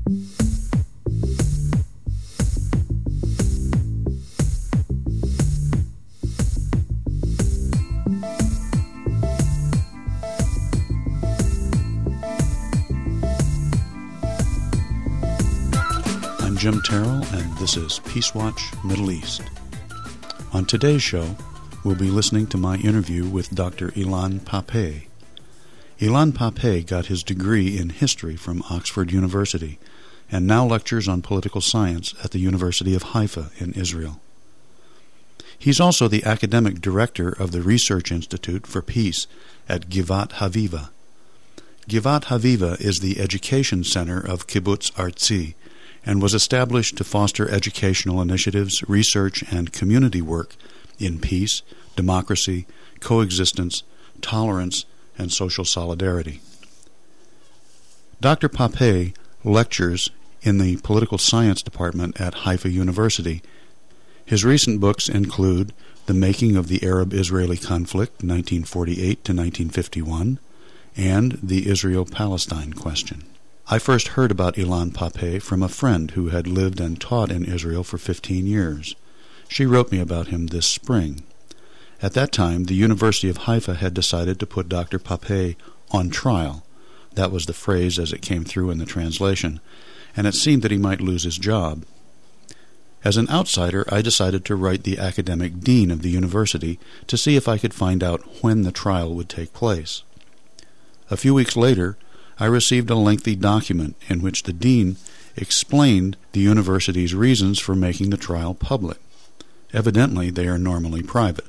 Jim Terrell, and this is Peace Watch Middle East. On today's show, we'll be listening to my interview with Dr. Ilan Pappé. Ilan Pappé got his degree in history from Oxford University and now lectures on political science at the University of Haifa in Israel. He's also the academic director of the Research Institute for Peace at Givat Haviva. Givat Haviva is the education center of Kibbutz Artzi, and was established to foster educational initiatives, research, and community work in peace, democracy, coexistence, tolerance, and social solidarity. Dr. Pappé lectures in the Political Science Department at Haifa University. His recent books include The Making of the Arab-Israeli Conflict, 1948 to 1951, and The Israel-Palestine Question. I first heard about Ilan Pappé from a friend who had lived and taught in Israel for 15 years. She wrote me about him this spring. At that time, the University of Haifa had decided to put Dr. Pappé on trial. That was the phrase as it came through in the translation, and it seemed that he might lose his job. As an outsider, I decided to write the academic dean of the university to see if I could find out when the trial would take place. A few weeks later, I received a lengthy document in which the dean explained the university's reasons for making the trial public. Evidently, they are normally private.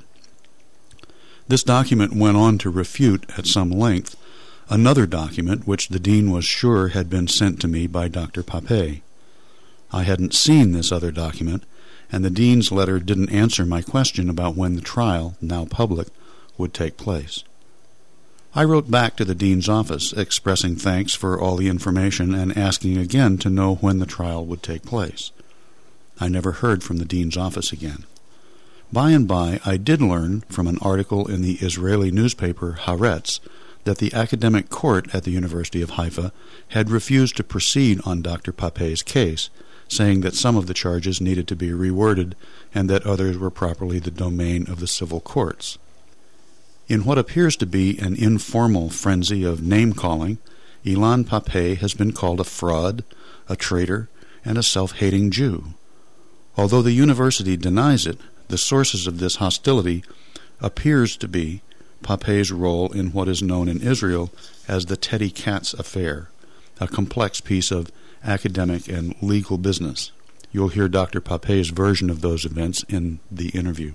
This document went on to refute, at some length, another document which the dean was sure had been sent to me by Dr. Pappé. I hadn't seen this other document, and the dean's letter didn't answer my question about when the trial, now public, would take place. I wrote back to the dean's office, expressing thanks for all the information and asking again to know when the trial would take place. I never heard from the dean's office again. By and by, I did learn from an article in the Israeli newspaper Haaretz that the academic court at the University of Haifa had refused to proceed on Dr. Pappé's case, saying that some of the charges needed to be reworded and that others were properly the domain of the civil courts. In what appears to be an informal frenzy of name-calling, Ilan Pappé has been called a fraud, a traitor, and a self-hating Jew. Although the university denies it, the sources of this hostility appears to be Pappé's role in what is known in Israel as the Teddy Katz affair, a complex piece of academic and legal business. You'll hear Dr. Pappé's version of those events in the interview.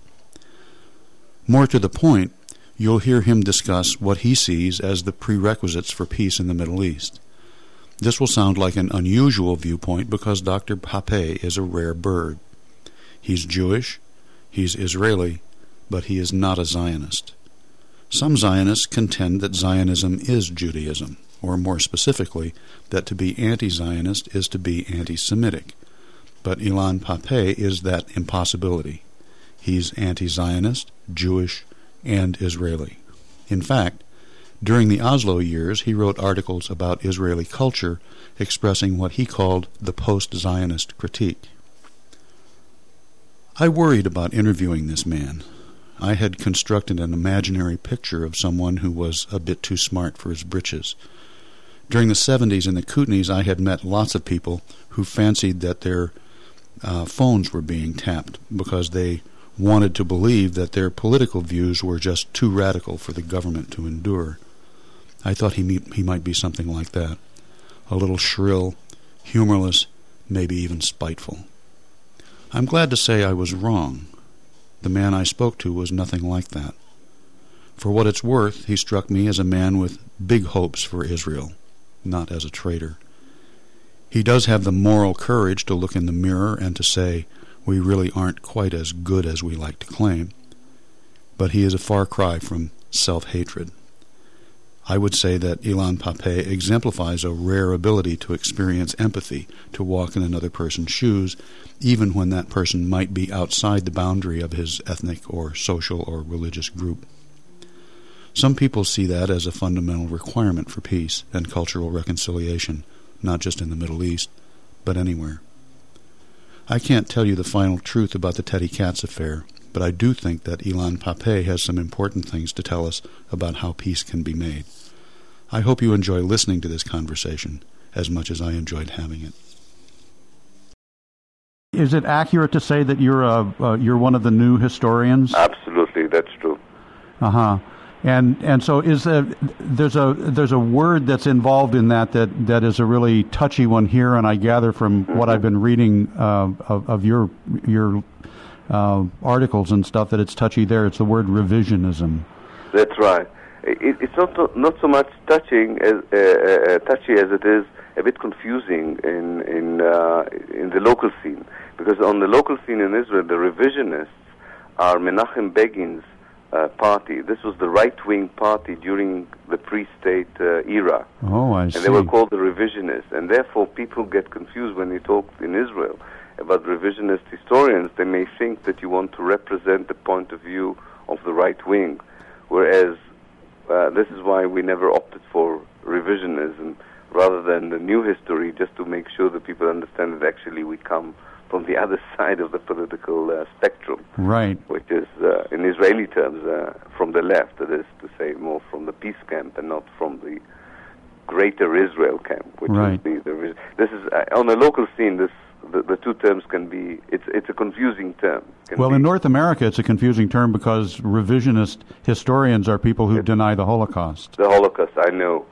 More to the point, you'll hear him discuss what he sees as the prerequisites for peace in the Middle East. This will sound like an unusual viewpoint because Dr. Pappé is a rare bird. He's Jewish, he's Israeli, but he is not a Zionist. Some Zionists contend that Zionism is Judaism, or more specifically, that to be anti-Zionist is to be anti-Semitic. But Ilan Pappé is that impossibility. He's anti-Zionist, Jewish, and Israeli. In fact, during the Oslo years, he wrote articles about Israeli culture expressing what he called the post-Zionist critique. I worried about interviewing this man. I had constructed an imaginary picture of someone who was a bit too smart for his britches. During the 70s in the Kootenays, I had met lots of people who fancied that their phones were being tapped because they wanted to believe that their political views were just too radical for the government to endure. I thought he might be something like that, a little shrill, humorless, maybe even spiteful. I'm glad to say I was wrong. The man I spoke to was nothing like that. For what it's worth, he struck me as a man with big hopes for Israel, not as a traitor. He does have the moral courage to look in the mirror and to say, we really aren't quite as good as we like to claim, but he is a far cry from self-hatred. I would say that Ilan Pappé exemplifies a rare ability to experience empathy, to walk in another person's shoes, even when that person might be outside the boundary of his ethnic or social or religious group. Some people see that as a fundamental requirement for peace and cultural reconciliation, not just in the Middle East, but anywhere. I can't tell you the final truth about the Teddy Katz affair, but I do think that Ilan Pappé has some important things to tell us about how peace can be made. I hope you enjoy listening to this conversation as much as I enjoyed having it. Is it accurate to say that you're one of the new historians? Absolutely, that's true. And so there's a word that's involved in that is a really touchy one here, and I gather from what I've been reading of your articles and stuff that it's touchy there. It's the word revisionism. That's right. It's not so much touchy as it is a bit confusing in the local scene, because on the local scene in Israel, the revisionists are Menachem Begin's party. This was the right-wing party during the pre-state era. Oh, I see. And they were called the revisionists, and therefore people get confused when you talk in Israel about revisionist historians. They may think that you want to represent the point of view of the right wing, whereas this is why we never opted for revisionism rather than the new history, just to make sure that people understand that actually we come from the other side of the political spectrum. Right. Which is, in Israeli terms, from the left, that is to say, more from the peace camp and not from the greater Israel camp, which right. is this is, on the local scene, the two terms can be, it's a confusing term. Well, in North America, it's a confusing term because revisionist historians are people who deny the Holocaust. The Holocaust, I know.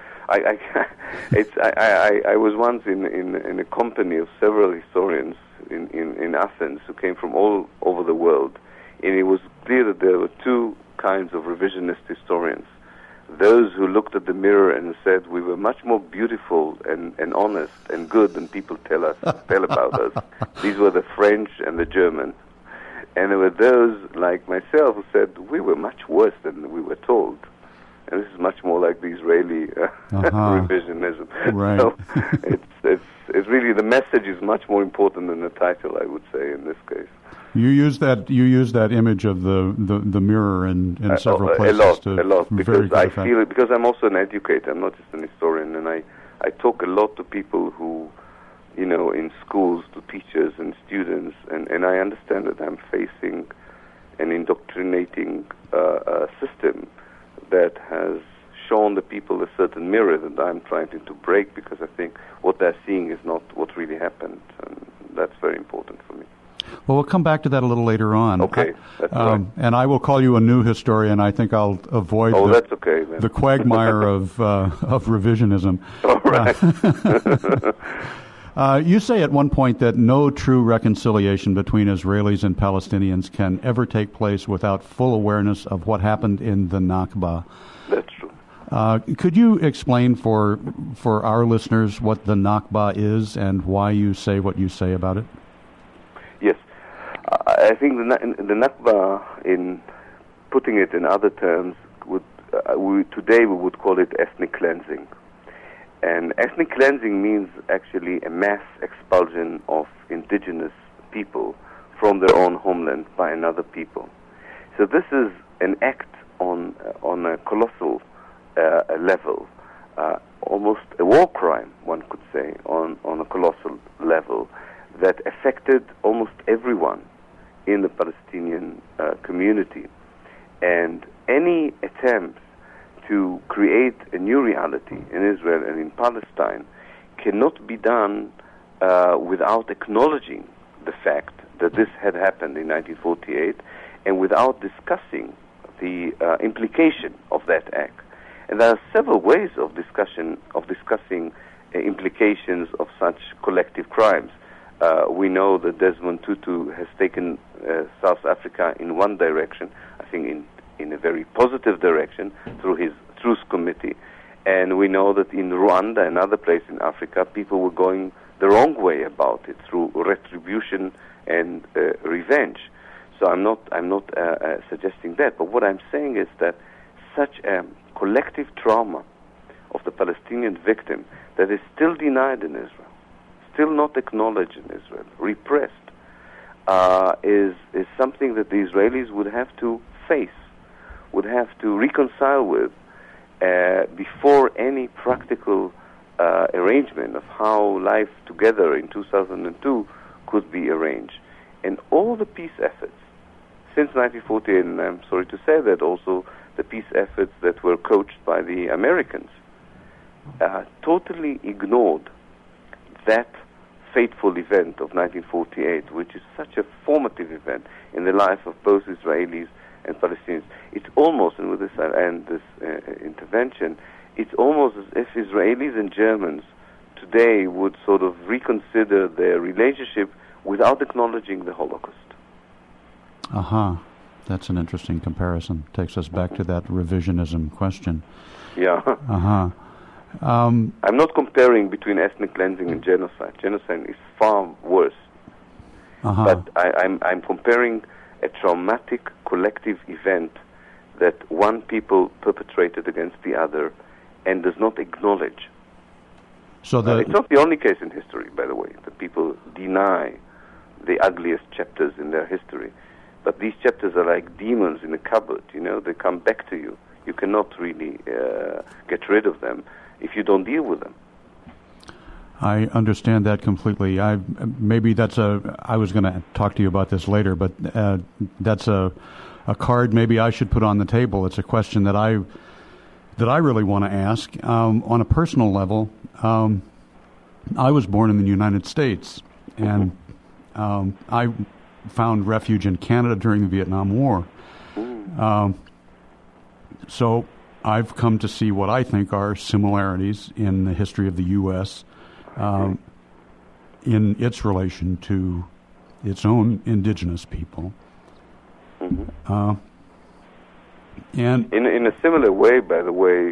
I was once in a company of several historians in Athens who came from all over the world, and it was clear that there were two kinds of revisionist historians. Those who looked at the mirror and said we were much more beautiful and honest and good than people tell about us. These were the French and the Germans. And there were those like myself who said we were much worse than we were told. And this is much more like the Israeli revisionism. Right. So it's really, the message is much more important than the title, I would say, in this case. You use that image of the mirror in several places. A lot, because I feel it, because I'm also an educator. I'm not just an historian, and I talk a lot to people who, in schools, to teachers and students, and I understand that I'm facing an indoctrinating system that has shown the people a certain mirror that I'm trying to break, because I think what they're seeing is not what really happened, and that's very important for me. Well, we'll come back to that a little later on. Okay, that's right. And I will call you a new historian. I think I'll avoid that's okay, then. The quagmire of revisionism. All right. You say at one point that no true reconciliation between Israelis and Palestinians can ever take place without full awareness of what happened in the Nakba. That's true. Could you explain for our listeners what the Nakba is and why you say what you say about it? Yes. I think the Nakba, in putting it in other terms, today we would call it ethnic cleansing. And ethnic cleansing means actually a mass expulsion of indigenous people from their own homeland by another people. So this is an act on a colossal level, almost a war crime, one could say, on a colossal level, that affected almost everyone in the Palestinian community. And any attempt to create a new reality in Israel and in Palestine cannot be done without acknowledging the fact that this had happened in 1948 and without discussing the implication of that act. And there are several ways of discussing implications of such collective crimes. We know that Desmond Tutu has taken South Africa in one direction, I think in a very positive direction, through his Truth Committee. And we know that in Rwanda, another place in Africa, people were going the wrong way about it, through retribution and revenge. So I'm not suggesting that, but what I'm saying is that such a collective trauma of the Palestinian victim that is still denied in Israel, still not acknowledged in Israel, repressed, is something that the Israelis would have to face, would have to reconcile with before any practical arrangement of how life together in 2002 could be arranged. And all the peace efforts since 1948, and I'm sorry to say that also the peace efforts that were coached by the Americans, totally ignored that fateful event of 1948, which is such a formative event in the life of both Israelis and Palestinians. It's almost, and with this intervention, it's almost as if Israelis and Germans today would sort of reconsider their relationship without acknowledging the Holocaust. That's an interesting comparison. Takes us back to that revisionism question. Yeah. I'm not comparing between ethnic cleansing and genocide. Genocide is far worse. But I'm comparing a traumatic collective event that one people perpetrated against the other and does not acknowledge. So it's not the only case in history, by the way, that people deny the ugliest chapters in their history. But these chapters are like demons in a cupboard, they come back to you. You cannot really get rid of them if you don't deal with them. I understand that completely. I was going to talk to you about this later, but that's a card maybe I should put on the table. It's a question that I really want to ask. On a personal level, I was born in the United States, and I found refuge in Canada during the Vietnam War. So I've come to see what I think are similarities in the history of the U.S. In its relation to its own indigenous people. And in a similar way, by the way,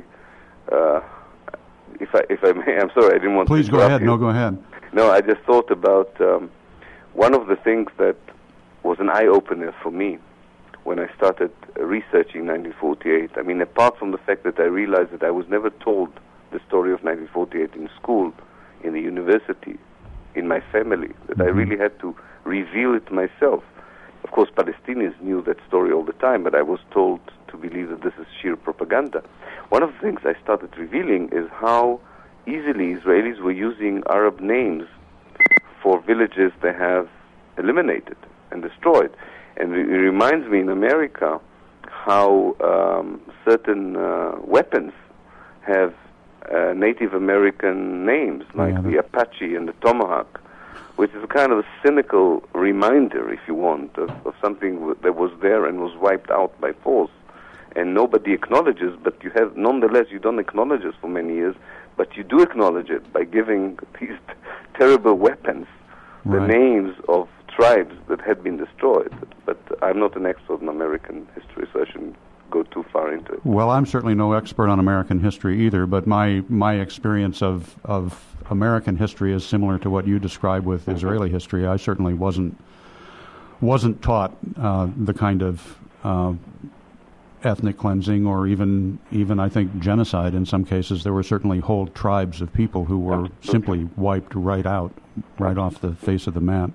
if I may, I'm sorry, I didn't want to. Please go ahead. You. No, go ahead. No, I just thought about one of the things that was an eye-opener for me when I started researching 1948. I mean, apart from the fact that I realized that I was never told the story of 1948 in school, in the university, in my family, that I really had to reveal it myself. Of course, Palestinians knew that story all the time, but I was told to believe that this is sheer propaganda. One of the things I started revealing is how easily Israelis were using Arab names for villages they have eliminated and destroyed. And it reminds me in America how certain weapons have Native American names, like the Apache and the Tomahawk, which is a kind of a cynical reminder, if you want, of something that was there and was wiped out by force. And nobody acknowledges, but nonetheless, you don't acknowledge it for many years, but you do acknowledge it by giving these terrible weapons the names of tribes that had been destroyed. But I'm not an expert in American history, so I shouldn't go too far into it. Well, I'm certainly no expert on American history either, but my experience of American history is similar to what you describe with Israeli history. I certainly wasn't taught the kind of ethnic cleansing or even I think genocide in some cases. There were certainly whole tribes of people who were simply wiped right off the face of the map.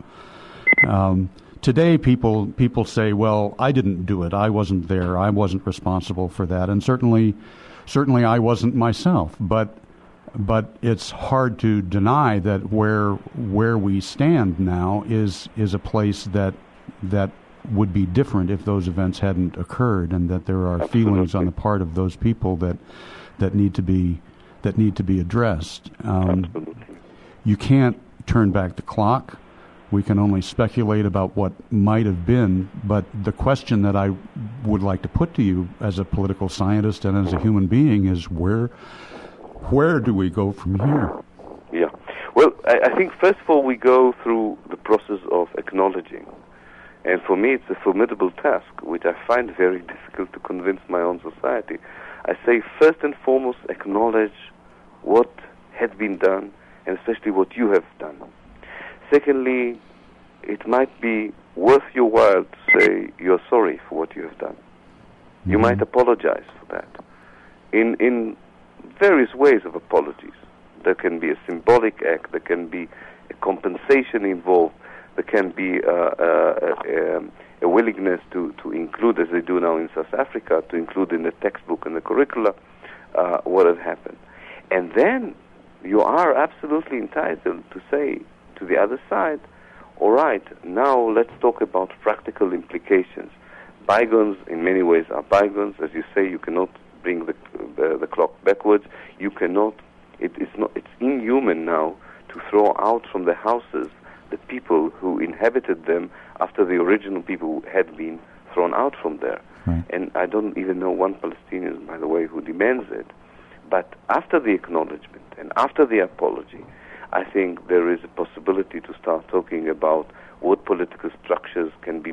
Today, people say, "Well, I didn't do it. I wasn't there. I wasn't responsible for that." And certainly, I wasn't myself. But it's hard to deny that where we stand now is a place that would be different if those events hadn't occurred, and that there are feelings on the part of those people that need to be addressed. You can't turn back the clock. We can only speculate about what might have been, but the question that I would like to put to you as a political scientist and as a human being is where do we go from here? Yeah. Well, I think first of all we go through the process of acknowledging. And for me it's a formidable task, which I find very difficult to convince my own society. I say first and foremost acknowledge what had been done, and especially what you have done. Secondly, it might be worth your while to say you're sorry for what you have done. You might apologize for that. In various ways of apologies. There can be a symbolic act, there can be a compensation involved, there can be a willingness to include, as they do now in South Africa, to include in the textbook and the curricula what had happened. And then you are absolutely entitled to say to the other side, all right, now let's talk about practical implications. Bygones, in many ways, are bygones. As you say, you cannot bring the clock backwards. You cannot. It's inhuman now to throw out from the houses the people who inhabited them after the original people had been thrown out from there. Right. And I don't even know one Palestinian, by the way, who demands it. But after the acknowledgement and after the apology, I think there is a possibility to start talking about what political structures would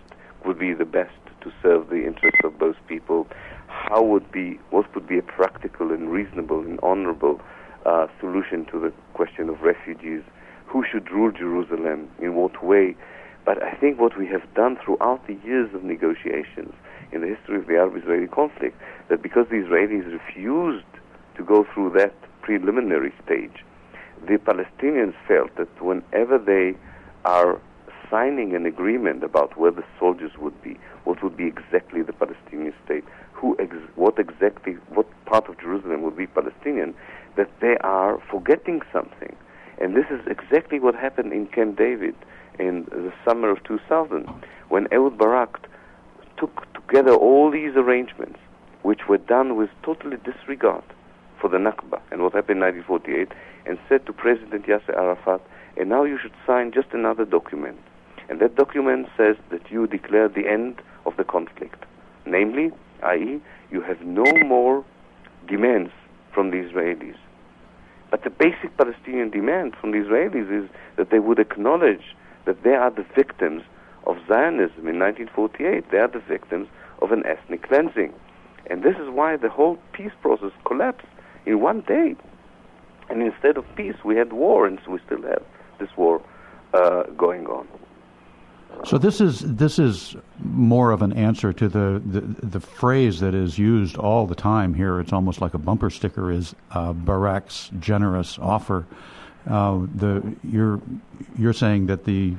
be the best to serve the interests of both people. What would be a practical and reasonable and honorable solution to the question of refugees? Who should rule Jerusalem? In what way? But I think what we have done throughout the years of negotiations in the history of the Arab-Israeli conflict, that because the Israelis refused to go through that preliminary stage, the Palestinians felt that whenever they are signing an agreement about where the soldiers would be, what would be exactly the Palestinian state, what part of Jerusalem would be Palestinian, that they are forgetting something. And this is exactly what happened in Camp David in the summer of 2000, when Ehud Barak took together all these arrangements, which were done with totally disregard for the Nakba and what happened in 1948, and said to President Yasser Arafat, and now you should sign just another document. And that document says that you declare the end of the conflict. Namely, i.e., you have no more demands from the Israelis. But the basic Palestinian demand from the Israelis is that they would acknowledge that they are the victims of Zionism in 1948. They are the victims of an ethnic cleansing. And this is why the whole peace process collapsed in one day. And instead of peace, we had war, and so we still have this war going on. So this is more of an answer to the phrase that is used all the time here. It's almost like a bumper sticker. Is Barak's generous offer? You're saying that the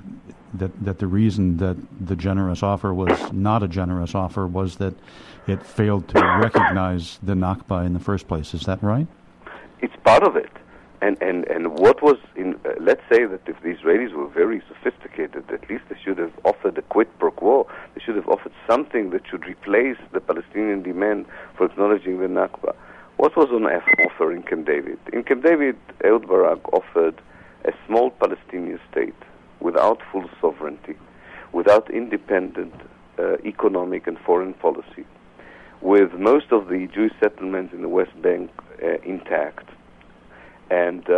reason that the generous offer was not a generous offer was that it failed to recognize the Nakba in the first place. Is that right? It's part of it. And what was in, let's say that if the Israelis were very sophisticated, at least they should have offered a quid pro quo. They should have offered something that should replace the Palestinian demand for acknowledging the Nakba. What was on offer in Camp David? In Camp David, Ehud Barak offered a small Palestinian state without full sovereignty, without independent economic and foreign policy, with most of the Jewish settlements in the West Bank intact, and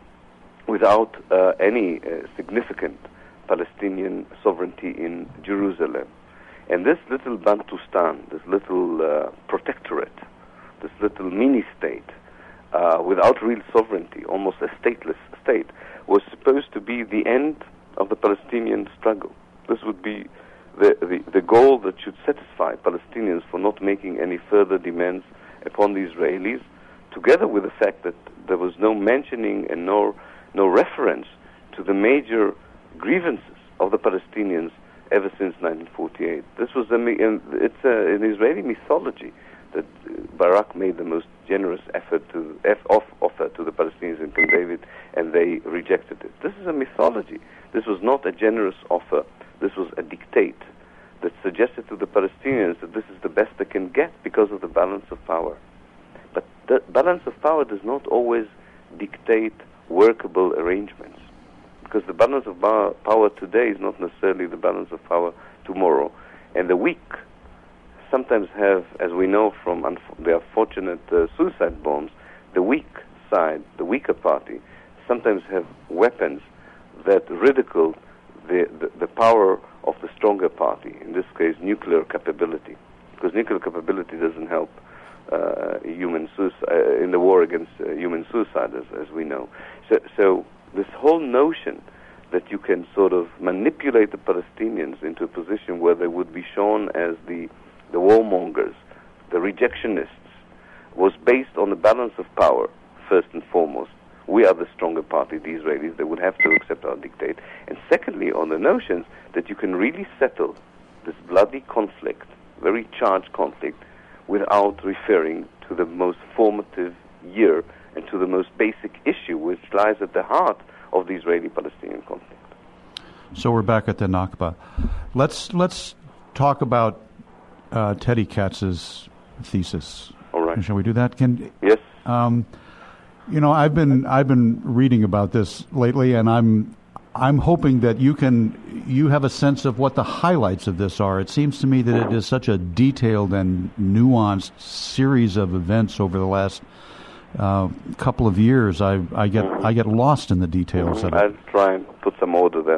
without any significant Palestinian sovereignty in Jerusalem. And this little Bantustan, this little protectorate, this little mini-state, without real sovereignty, almost a stateless state, was supposed to be the end of the Palestinian struggle. This would be the goal that should satisfy Palestinians for not making any further demands upon the Israelis, together with the fact that there was no mentioning and no reference to the major grievances of the Palestinians ever since 1948. This was it's an Israeli mythology that Barak made the most generous offer to the Palestinians in Camp David, and they rejected it. This is a mythology. This was not a generous offer. This was a dictate that suggested to the Palestinians that this is the best they can get because of the balance of power. But the balance of power does not always dictate workable arrangements, because the balance of power today is not necessarily the balance of power tomorrow. And the weak sometimes have, as we know from the unfortunate suicide bombs, the weak side, the weaker party, sometimes have weapons that ridicule the power of the stronger party, in this case nuclear capability, because nuclear capability doesn't help human suicide in the war against human suicide, as we know. So this whole notion that you can sort of manipulate the Palestinians into a position where they would be shown as the warmongers, the rejectionists, was based on the balance of power, first and foremost. We are the stronger party, the Israelis. They would have to accept our dictate. And secondly, on the notions that you can really settle this bloody conflict, very charged conflict, without referring to the most formative year and to the most basic issue which lies at the heart of the Israeli-Palestinian conflict. So we're back at the Nakba. Let's talk about Teddy Katz's thesis. All right. Shall we do that? Yes. I've been reading about this lately, and I'm hoping that you have a sense of what the highlights of this are. It seems to me that it is such a detailed and nuanced series of events over the last couple of years. I get lost in the details of it. I'll try and put some order there.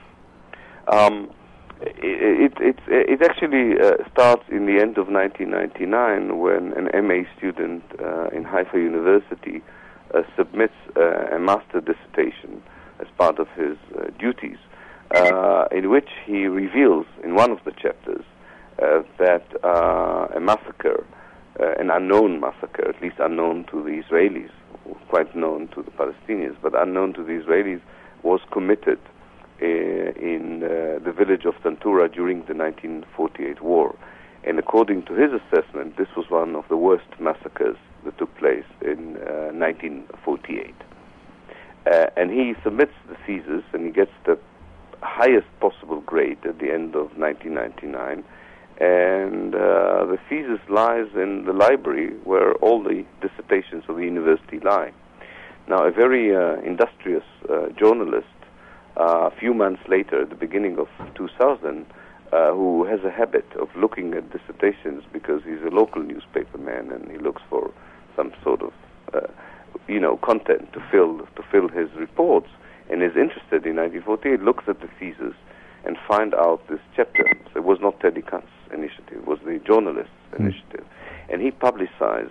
It actually starts in the end of 1999 when an MA student in Haifa University submits a master dissertation as part of his duties, in which he reveals in one of the chapters that a massacre, an unknown massacre, at least unknown to the Israelis, quite known to the Palestinians, but unknown to the Israelis, was committed in the village of Tantura during the 1948 war. And according to his assessment, this was one of the worst massacres that took place in 1948. And he submits the thesis, and he gets the highest possible grade at the end of 1999. And the thesis lies in the library where all the dissertations of the university lie. Now, a very industrious journalist, a few months later, at the beginning of 2000, who has a habit of looking at dissertations because he's a local newspaper man and he looks for some sort of content to fill his reports, and is interested in 1948, looks at the thesis and find out this chapter. So it was not Teddy Katz's initiative, it was the journalist's initiative. And he publicizes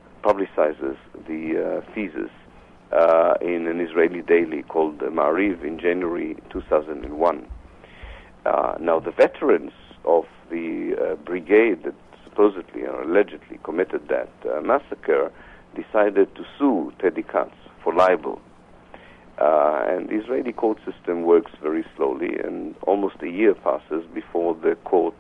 the thesis in an Israeli daily called Ma'ariv in January 2001. Now, the veterans of the brigade that supposedly or allegedly committed that massacre decided to sue Teddy Katz for libel. And the Israeli court system works very slowly, and almost a year passes before the court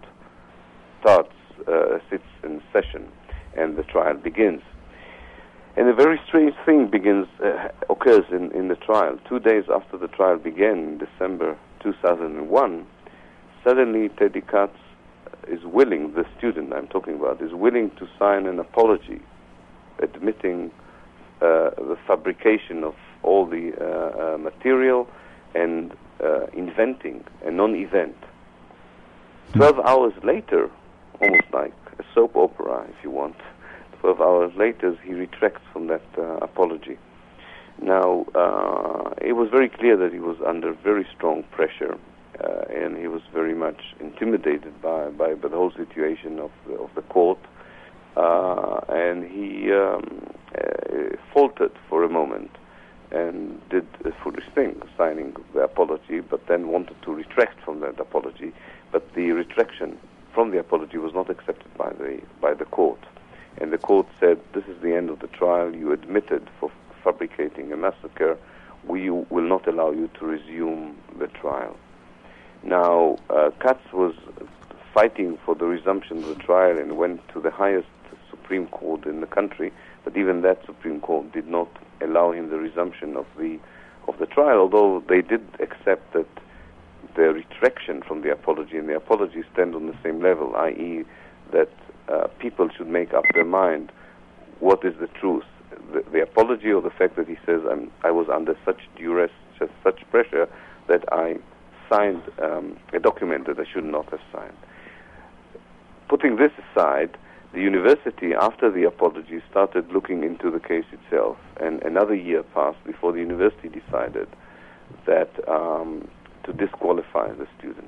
sits in session, and the trial begins. And a very strange thing occurs in the trial. 2 days after the trial began, in December 2001, suddenly Teddy Katz is willing, the student I'm talking about, is willing to sign an apology admitting the fabrication of all the material and inventing a non-event. 12 hours later, almost like a soap opera, if you want, 12 hours later, he retracts from that apology. Now, it was very clear that he was under very strong pressure, and he was very much intimidated by the whole situation of the court, and he faltered for a moment and did a foolish thing, signing the apology, but then wanted to retract from that apology. But the retraction from the apology was not accepted by the court. And the court said, this is the end of the trial. You admitted for fabricating a massacre. We will not allow you to resume the trial. Now, Katz was fighting for the resumption of the trial and went to the highest Supreme Court in the country, but even that Supreme Court did not allow him the resumption of the trial, although they did accept that the retraction from the apology and the apology stand on the same level, i.e. that people should make up their mind what is the truth, the apology or the fact that he says, I was under such duress, such pressure, that I signed a document that I should not have signed. Putting this aside, the university, after the apology, started looking into the case itself, and another year passed before the university decided that to disqualify the student.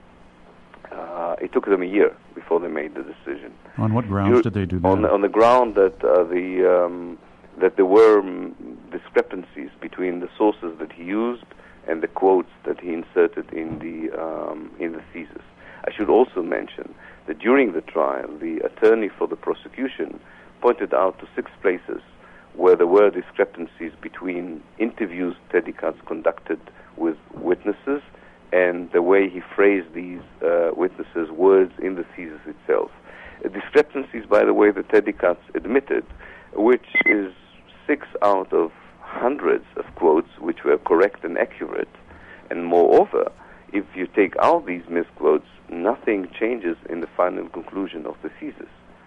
It took them a year before they made the decision. On what grounds did they do that? On the ground that that there were discrepancies between the sources that he used and the quotes that he inserted in the thesis. I should also mention that during the trial, the attorney for the prosecution pointed out to 6 places where there were discrepancies between interviews Teddy Katz conducted with witnesses and the way he phrased these witnesses' words in the thesis itself. Discrepancies, by the way, that Teddy Katz admitted, which is 6 out of hundreds of quotes which were correct and accurate. And moreover, if you take out these misquotes, nothing changes in the final conclusion of the thesis.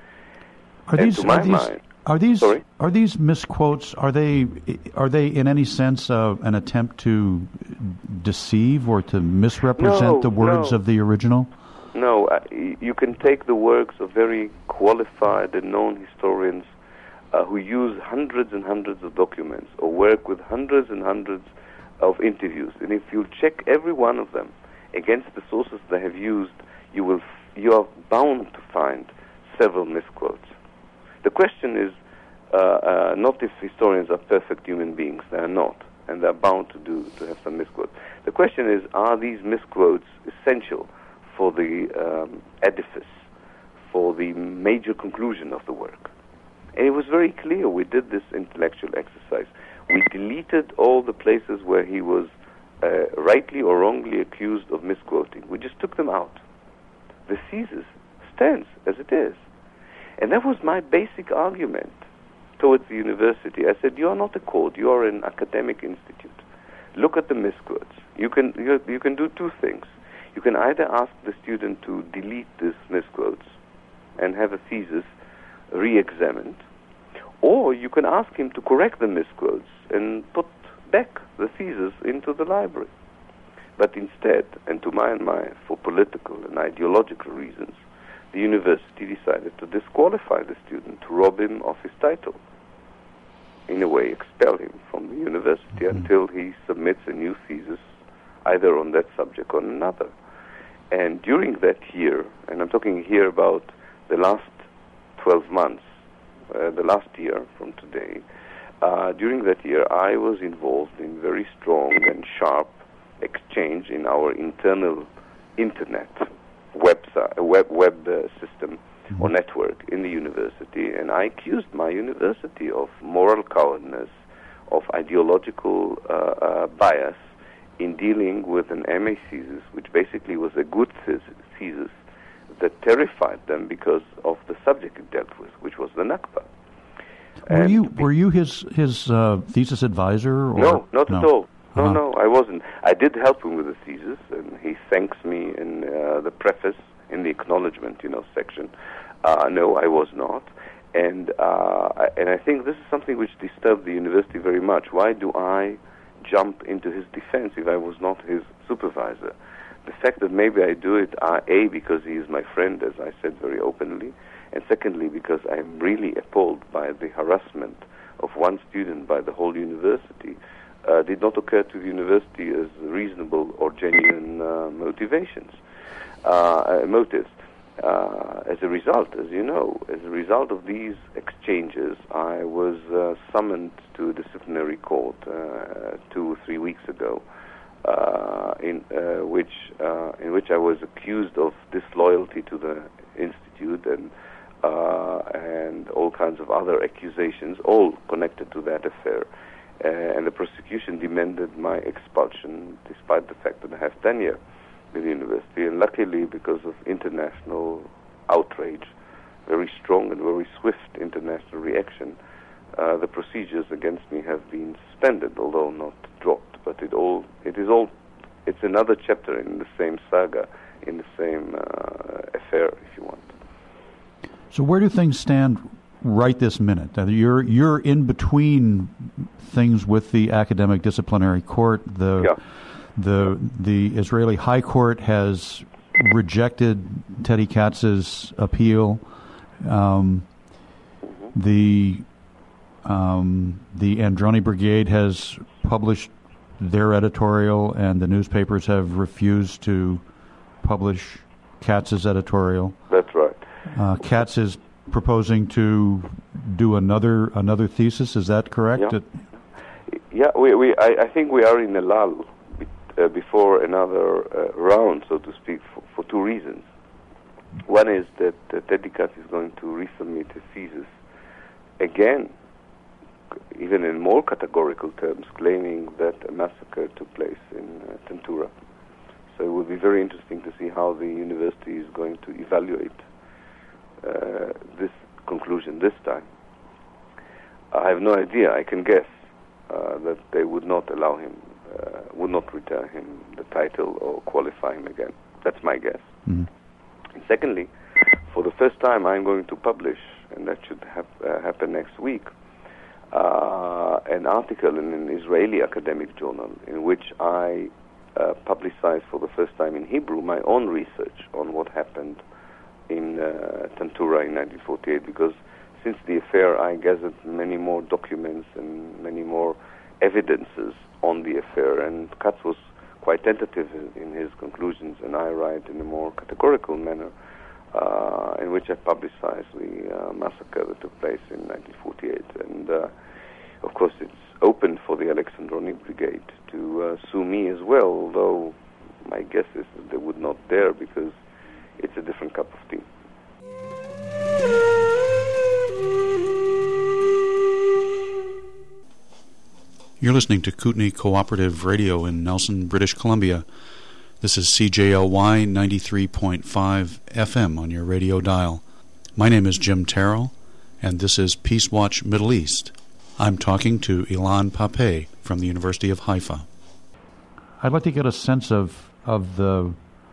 Are these misquotes? Are they in any sense an attempt to deceive or to misrepresent the words of the original? No, you can take the works of very qualified and known historians who use hundreds and hundreds of documents or work with hundreds and hundreds of interviews, and if you check every one of them against the sources they have used, you are bound to find several misquotes. The question is not if historians are perfect human beings. They are not, and they are bound to have some misquotes. The question is, are these misquotes essential for the edifice, for the major conclusion of the work? And it was very clear. We did this intellectual exercise. We deleted all the places where he was rightly or wrongly accused of misquoting. We just took them out. The thesis stands as it is. And that was my basic argument towards the university. I said, you are not a court, you are an academic institute. Look at the misquotes. You can do two things. You can either ask the student to delete these misquotes and have a thesis re-examined, or you can ask him to correct the misquotes and put back the thesis into the library. But instead, and to my mind, for political and ideological reasons, the university decided to disqualify the student, to rob him of his title. In a way, expel him from the university until he submits a new thesis, either on that subject or another. And during that year, and I'm talking here about the last 12 months, the last year from today, during that year I was involved in very strong and sharp exchange in our internal internet web system or network in the university, and I accused my university of moral cowardice, of ideological bias in dealing with an MA thesis, which basically was a good thesis that terrified them because of the subject it dealt with, which was the Nakba. Were you his thesis advisor? Or? No, not at all. Uh-huh. No, I wasn't. I did help him with the thesis, and he thanks me in the preface, in the acknowledgement, section. No, I was not. And I think this is something which disturbed the university very much. Why do I jump into his defense if I was not his supervisor? The fact that maybe I do it, A, because he is my friend, as I said very openly, and secondly, because I'm really appalled by the harassment of one student by the whole university, did not occur to the university as reasonable or genuine motives. As a result, as you know, as a result of these exchanges, I was summoned to a disciplinary court 2 or 3 weeks ago, in which I was accused of disloyalty to the institute and all kinds of other accusations, all connected to that affair. And the prosecution demanded my expulsion, despite the fact that I have tenure with the university. And luckily, because of international outrage, very strong and very swift international reaction, the procedures against me have been suspended, although not dropped. But it's another chapter in the same saga, in the same affair, if you want. So where do things stand right this minute? You're in between things with the Academic Disciplinary Court. The Israeli High Court has rejected Teddy Katz's appeal. The Androni Brigade has published their editorial, and the newspapers have refused to publish Katz's editorial. That's right. Katz is proposing to do another thesis. Is that correct? Yeah. I think we are in a lull before another round, so to speak, for two reasons. One is that Teddy Katz is going to resubmit his thesis again, even in more categorical terms, claiming that a massacre took place in Tentura. So it will be very interesting to see how the university is going to evaluate this conclusion this time. I have no idea. I can guess that they would not allow him, would not return him the title or qualify him again. That's my guess. Mm-hmm. And secondly, for the first time, I'm going to publish, and that should happen next week, an article in an Israeli academic journal in which I publicize for the first time in Hebrew my own research on what happened in Tantura in 1948, because since the affair I gathered many more documents and many more evidences on the affair, and Katz was quite tentative in his conclusions, and I write in a more categorical manner in which I publicize the massacre that took place in 1948. And of course it's open for the Alexandroni Brigade to sue me as well, although my guess is that they would not dare because it's a different cup of tea. You're listening to Kootenai Cooperative Radio in Nelson, British Columbia. This is CJLY 93.5 FM on your radio dial. My name is Jim Terrell, and this is Peace Watch Middle East. I'm talking to Ilan Pappé from the University of Haifa. I'd like to get a sense of the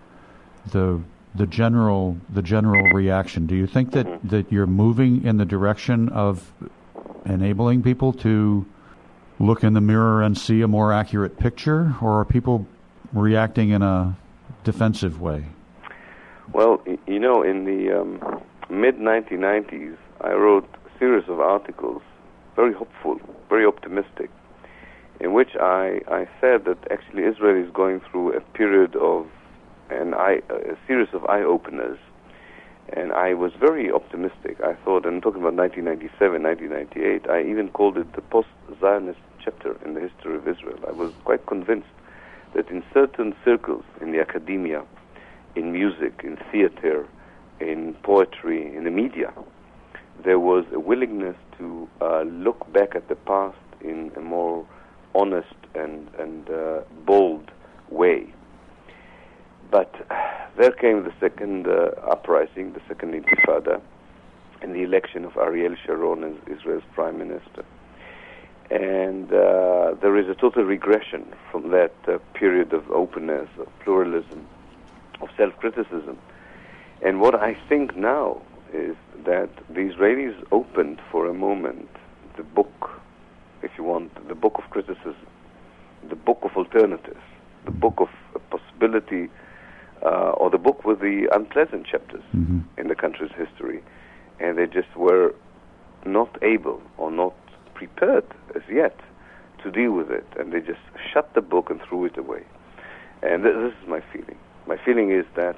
general reaction. Do you think that you're moving in the direction of enabling people to look in the mirror and see a more accurate picture, or are people reacting in a defensive way? Well, you know, in the mid-1990s, I wrote a series of articles, very hopeful, very optimistic, in which I said that actually Israel is going through a period of a series of eye-openers. And I was very optimistic. I thought, and I'm talking about 1997, 1998, I even called it the post-Zionist chapter in the history of Israel. I was quite convinced that in certain circles, in the academia, in music, in theater, in poetry, in the media, there was a willingness to look back at the past in a more honest and bold way. But there came the second uprising, the second intifada, and the election of Ariel Sharon as Israel's prime minister. And there is a total regression from that period of openness, of pluralism, of self-criticism. And what I think now is that the Israelis opened for a moment the book, if you want, the book of criticism, the book of alternatives, the book of possibility, or the book with the unpleasant chapters in the country's history. And they just were not able or not prepared as yet to deal with it. And they just shut the book and threw it away. And this is my feeling. My feeling is that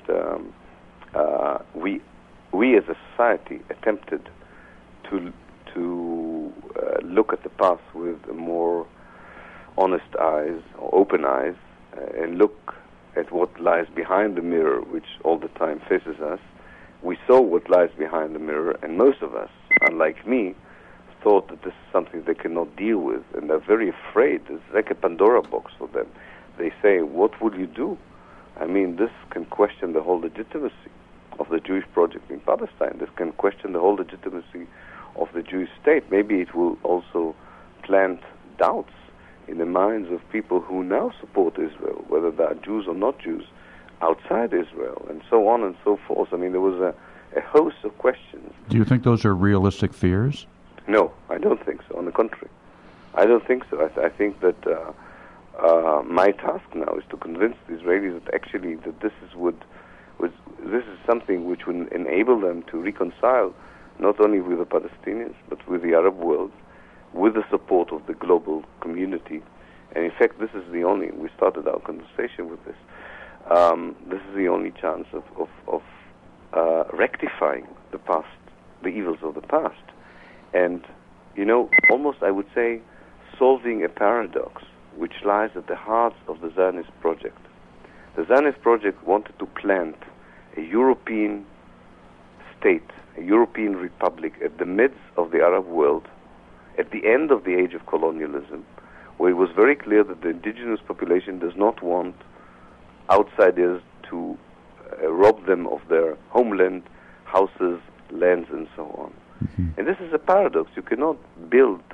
we as a society attempted to look at the past with more honest eyes, or open eyes, and look at what lies behind the mirror, which all the time faces us. We saw what lies behind the mirror, and most of us, unlike me, thought that this is something they cannot deal with, and they're very afraid. It's like a Pandora box for them. They say, what would you do? I mean, this can question the whole legitimacy of the Jewish project in Palestine. This can question the whole legitimacy of the Jewish state. Maybe it will also plant doubts in the minds of people who now support Israel, whether they are Jews or not Jews, outside Israel, and so on and so forth. I mean, there was a host of questions. Do you think those are realistic fears? No, I don't think so. On the contrary, I don't think so. I think that my task now is to convince the Israelis that actually that this is something which would enable them to reconcile not only with the Palestinians but with the Arab world, with the support of the global community. And in fact, this is the only, we started our conversation with this, this is the only chance of rectifying the past, the evils of the past. And, you know, almost I would say solving a paradox which lies at the heart of the Zionist project. The Zionist project wanted to plant a European state, a European republic at the midst of the Arab world, at the end of the age of colonialism, where it was very clear that the indigenous population does not want outsiders to rob them of their homeland, houses, lands, and so on. And this is a paradox. You cannot build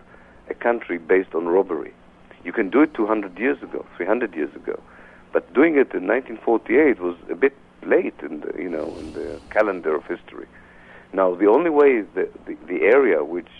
a country based on robbery. You can do it 200 years ago, 300 years ago, but doing it in 1948 was a bit late in the calendar of history. Now, the only way the area which